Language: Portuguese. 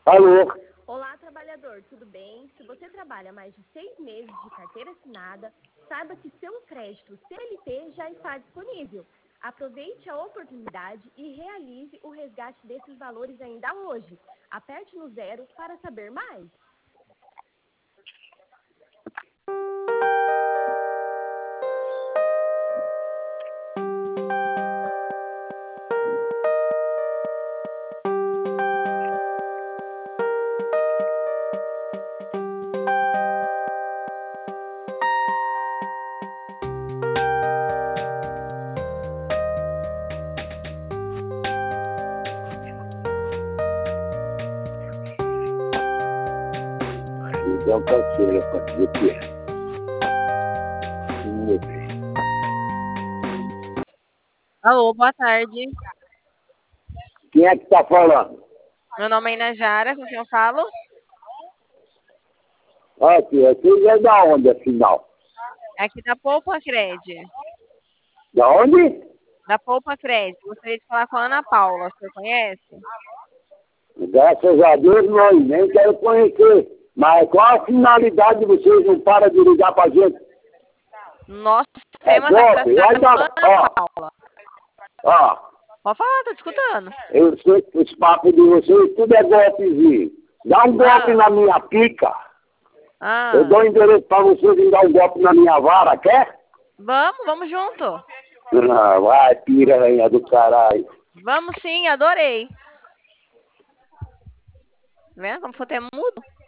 Alô? Olá, trabalhador, tudo bem? Se você trabalha mais de 6 meses de carteira assinada, saiba que seu crédito CLT já está disponível. Aproveite a oportunidade e realize o resgate desses valores ainda hoje. Aperte no 0 para saber mais. Então, parceira, para dizer que é. Alô, boa tarde. Quem é que está falando? Meu nome é Inajara, com quem eu falo? Aqui, você é da onde, afinal? É aqui da Poupa Cred. Da onde? Da Poupa Cred. Gostaria de falar com a Ana Paula, você conhece? Graças a Deus, não, nem quero conhecer. Mas qual a finalidade de vocês não param de ligar para a gente? Nosso É sistema está golpe, vai cadastrado dar... com a Ana Paula. Ó, Pode falar, tô te escutando. eu sei que os papos de vocês tudo é golpezinho. Dá um golpe na minha pica. Eu dou endereço para vocês e dar um golpe na minha vara, quer? Vamos junto. Ah, vai, piranha do caralho. Vamos sim, adorei. Tá vendo como foi até mudo?